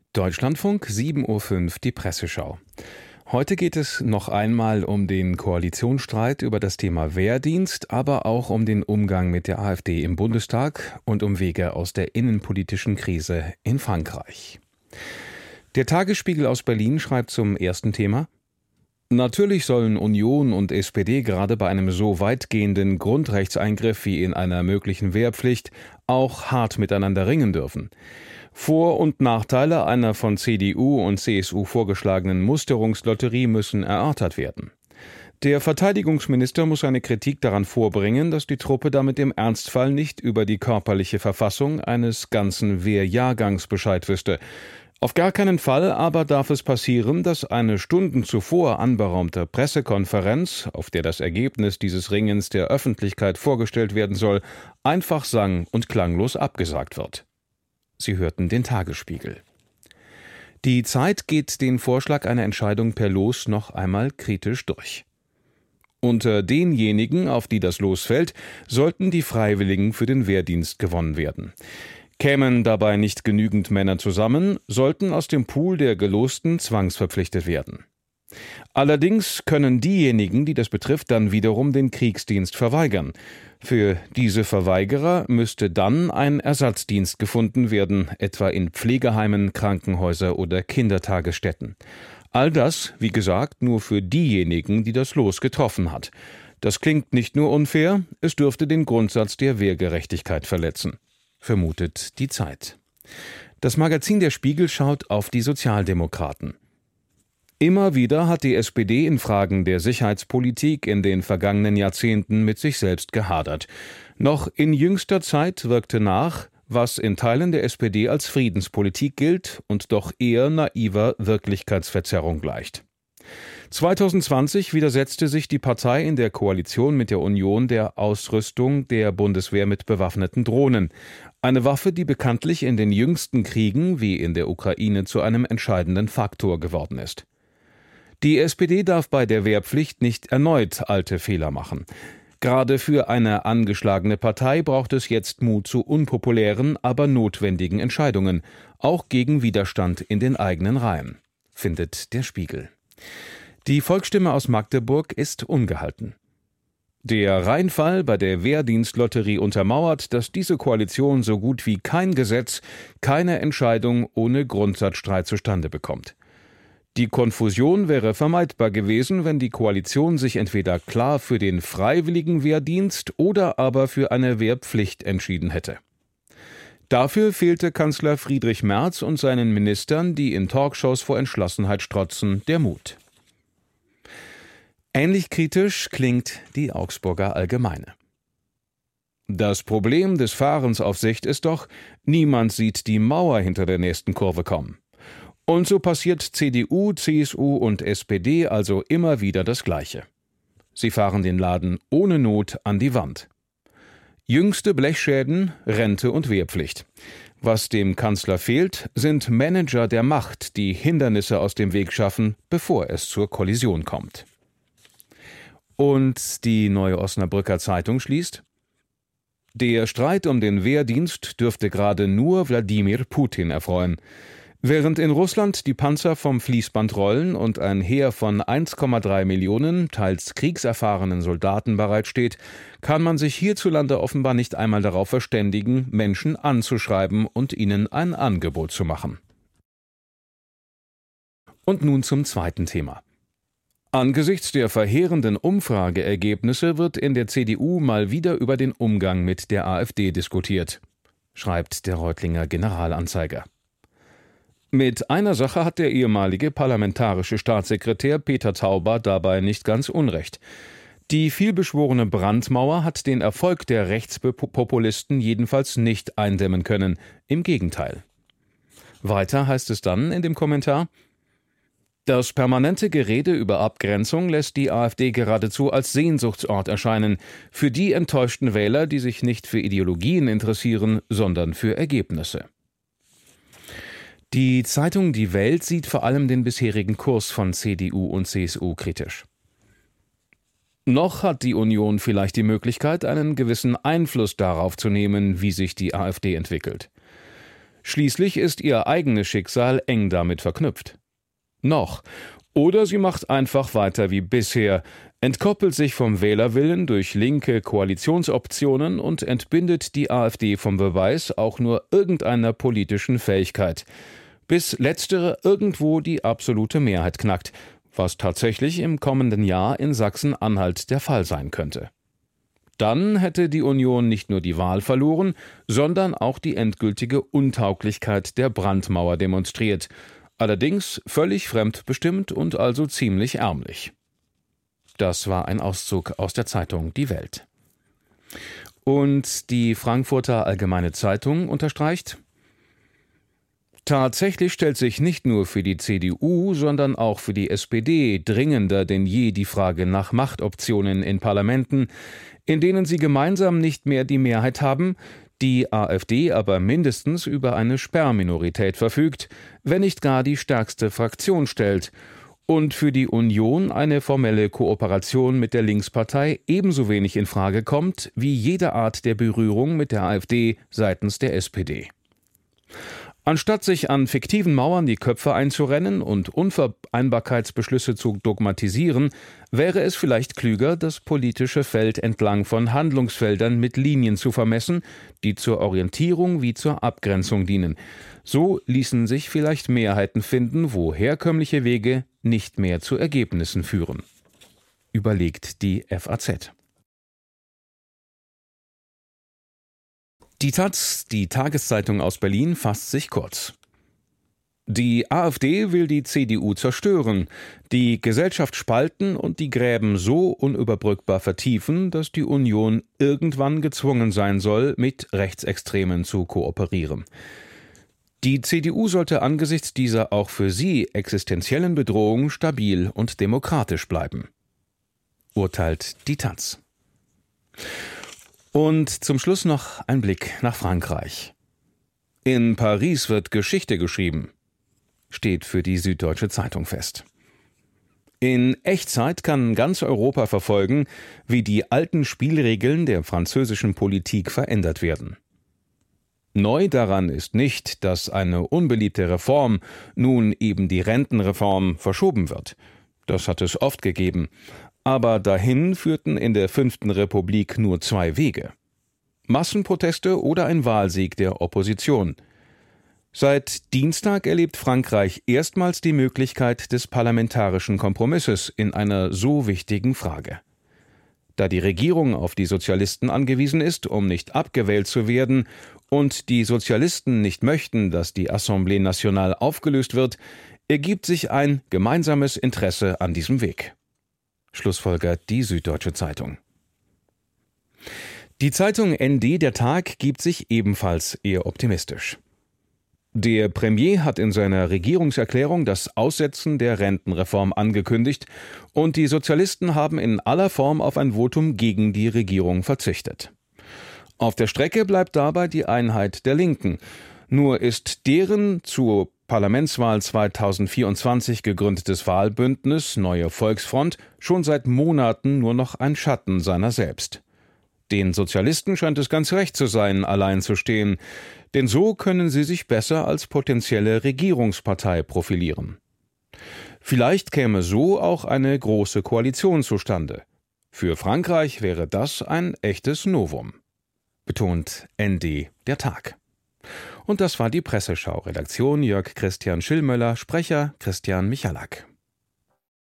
Deutschlandfunk 7:05 Uhr, die Presseschau. Heute geht es noch einmal um den Koalitionsstreit über das Thema Wehrdienst, aber auch um den Umgang mit der AfD im Bundestag und um Wege aus der innenpolitischen Krise in Frankreich. Der Tagesspiegel aus Berlin schreibt zum ersten Thema: Natürlich sollen Union und SPD gerade bei einem so weitgehenden Grundrechtseingriff wie in einer möglichen Wehrpflicht auch hart miteinander ringen dürfen. Vor- und Nachteile einer von CDU und CSU vorgeschlagenen Musterungslotterie müssen erörtert werden. Der Verteidigungsminister muss seine Kritik daran vorbringen, dass die Truppe damit im Ernstfall nicht über die körperliche Verfassung eines ganzen Wehrjahrgangs Bescheid wüsste. Auf gar keinen Fall aber darf es passieren, dass eine Stunden zuvor anberaumte Pressekonferenz, auf der das Ergebnis dieses Ringens der Öffentlichkeit vorgestellt werden soll, einfach sang- und klanglos abgesagt wird. Sie hörten den Tagesspiegel. Die Zeit geht den Vorschlag einer Entscheidung per Los noch einmal kritisch durch. Unter denjenigen, auf die das Los fällt, sollten die Freiwilligen für den Wehrdienst gewonnen werden. Kämen dabei nicht genügend Männer zusammen, sollten aus dem Pool der Gelosten zwangsverpflichtet werden. Allerdings können diejenigen, die das betrifft, dann wiederum den Kriegsdienst verweigern. Für diese Verweigerer müsste dann ein Ersatzdienst gefunden werden, etwa in Pflegeheimen, Krankenhäusern oder Kindertagesstätten. All das, wie gesagt, nur für diejenigen, die das Los getroffen hat. Das klingt nicht nur unfair, es dürfte den Grundsatz der Wehrgerechtigkeit verletzen, vermutet die Zeit. Das Magazin Der Spiegel schaut auf die Sozialdemokraten. Immer wieder hat die SPD in Fragen der Sicherheitspolitik in den vergangenen Jahrzehnten mit sich selbst gehadert. Noch in jüngster Zeit wirkte nach, was in Teilen der SPD als Friedenspolitik gilt und doch eher naiver Wirklichkeitsverzerrung gleicht. 2020 widersetzte sich die Partei in der Koalition mit der Union der Ausrüstung der Bundeswehr mit bewaffneten Drohnen. Eine Waffe, die bekanntlich in den jüngsten Kriegen wie in der Ukraine zu einem entscheidenden Faktor geworden ist. Die SPD darf bei der Wehrpflicht nicht erneut alte Fehler machen. Gerade für eine angeschlagene Partei braucht es jetzt Mut zu unpopulären, aber notwendigen Entscheidungen, auch gegen Widerstand in den eigenen Reihen, findet der Spiegel. Die Volksstimme aus Magdeburg ist ungehalten. Der Rheinfall bei der Wehrdienstlotterie untermauert, dass diese Koalition so gut wie kein Gesetz, keine Entscheidung ohne Grundsatzstreit zustande bekommt. Die Konfusion wäre vermeidbar gewesen, wenn die Koalition sich entweder klar für den freiwilligen Wehrdienst oder aber für eine Wehrpflicht entschieden hätte. Dafür fehlte Kanzler Friedrich Merz und seinen Ministern, die in Talkshows vor Entschlossenheit strotzen, der Mut. Ähnlich kritisch klingt die Augsburger Allgemeine. Das Problem des Fahrens auf Sicht ist doch, niemand sieht die Mauer hinter der nächsten Kurve kommen. Und so passiert CDU, CSU und SPD also immer wieder das Gleiche. Sie fahren den Laden ohne Not an die Wand. Jüngste Blechschäden, Rente und Wehrpflicht. Was dem Kanzler fehlt, sind Manager der Macht, die Hindernisse aus dem Weg schaffen, bevor es zur Kollision kommt. Und die Neue Osnabrücker Zeitung schließt: Der Streit um den Wehrdienst dürfte gerade nur Wladimir Putin erfreuen. Während in Russland die Panzer vom Fließband rollen und ein Heer von 1,3 Millionen, teils kriegserfahrenen Soldaten bereitsteht, kann man sich hierzulande offenbar nicht einmal darauf verständigen, Menschen anzuschreiben und ihnen ein Angebot zu machen. Und nun zum zweiten Thema. Angesichts der verheerenden Umfrageergebnisse wird in der CDU mal wieder über den Umgang mit der AfD diskutiert, schreibt der Reutlinger Generalanzeiger. Mit einer Sache hat der ehemalige parlamentarische Staatssekretär Peter Tauber dabei nicht ganz unrecht. Die vielbeschworene Brandmauer hat den Erfolg der Rechtspopulisten jedenfalls nicht eindämmen können. Im Gegenteil. Weiter heißt es dann in dem Kommentar: Das permanente Gerede über Abgrenzung lässt die AfD geradezu als Sehnsuchtsort erscheinen, für die enttäuschten Wähler, die sich nicht für Ideologien interessieren, sondern für Ergebnisse. Die Zeitung Die Welt sieht vor allem den bisherigen Kurs von CDU und CSU kritisch. Noch hat die Union vielleicht die Möglichkeit, einen gewissen Einfluss darauf zu nehmen, wie sich die AfD entwickelt. Schließlich ist ihr eigenes Schicksal eng damit verknüpft. Noch. Oder sie macht einfach weiter wie bisher, entkoppelt sich vom Wählerwillen durch linke Koalitionsoptionen und entbindet die AfD vom Beweis auch nur irgendeiner politischen Fähigkeit, bis letztere irgendwo die absolute Mehrheit knackt, was tatsächlich im kommenden Jahr in Sachsen-Anhalt der Fall sein könnte. Dann hätte die Union nicht nur die Wahl verloren, sondern auch die endgültige Untauglichkeit der Brandmauer demonstriert, allerdings völlig fremdbestimmt und also ziemlich ärmlich. Das war ein Auszug aus der Zeitung Die Welt. Und die Frankfurter Allgemeine Zeitung unterstreicht: Tatsächlich stellt sich nicht nur für die CDU, sondern auch für die SPD dringender denn je die Frage nach Machtoptionen in Parlamenten, in denen sie gemeinsam nicht mehr die Mehrheit haben, die AfD aber mindestens über eine Sperrminorität verfügt, wenn nicht gar die stärkste Fraktion stellt, und für die Union eine formelle Kooperation mit der Linkspartei ebenso wenig in Frage kommt wie jede Art der Berührung mit der AfD seitens der SPD. Anstatt sich an fiktiven Mauern die Köpfe einzurennen und Unvereinbarkeitsbeschlüsse zu dogmatisieren, wäre es vielleicht klüger, das politische Feld entlang von Handlungsfeldern mit Linien zu vermessen, die zur Orientierung wie zur Abgrenzung dienen. So ließen sich vielleicht Mehrheiten finden, wo herkömmliche Wege nicht mehr zu Ergebnissen führen. Überlegt die FAZ. Die taz, die Tageszeitung aus Berlin, fasst sich kurz. Die AfD will die CDU zerstören, die Gesellschaft spalten und die Gräben so unüberbrückbar vertiefen, dass die Union irgendwann gezwungen sein soll, mit Rechtsextremen zu kooperieren. Die CDU sollte angesichts dieser auch für sie existenziellen Bedrohung stabil und demokratisch bleiben, urteilt die taz. Und zum Schluss noch ein Blick nach Frankreich. In Paris wird Geschichte geschrieben, steht für die Süddeutsche Zeitung fest. In Echtzeit kann ganz Europa verfolgen, wie die alten Spielregeln der französischen Politik verändert werden. Neu daran ist nicht, dass eine unbeliebte Reform, nun eben die Rentenreform, verschoben wird. Das hat es oft gegeben. Aber dahin führten in der 5. Republik nur 2 Wege: Massenproteste oder ein Wahlsieg der Opposition. Seit Dienstag erlebt Frankreich erstmals die Möglichkeit des parlamentarischen Kompromisses in einer so wichtigen Frage. Da die Regierung auf die Sozialisten angewiesen ist, um nicht abgewählt zu werden, und die Sozialisten nicht möchten, dass die Assemblée Nationale aufgelöst wird, ergibt sich ein gemeinsames Interesse an diesem Weg. Schlussfolgert die Süddeutsche Zeitung. Die Zeitung ND Der Tag gibt sich ebenfalls eher optimistisch. Der Premier hat in seiner Regierungserklärung das Aussetzen der Rentenreform angekündigt und die Sozialisten haben in aller Form auf ein Votum gegen die Regierung verzichtet. Auf der Strecke bleibt dabei die Einheit der Linken. Nur ist deren zur Parlamentswahl 2024 gegründetes Wahlbündnis Neue Volksfront schon seit Monaten nur noch ein Schatten seiner selbst. Den Sozialisten scheint es ganz recht zu sein, allein zu stehen, denn so können sie sich besser als potenzielle Regierungspartei profilieren. Vielleicht käme so auch eine große Koalition zustande. Für Frankreich wäre das ein echtes Novum, betont ND Der Tag. Und das war die Presseschau. Redaktion Jörg Christian Schillmöller, Sprecher Christian Michalak.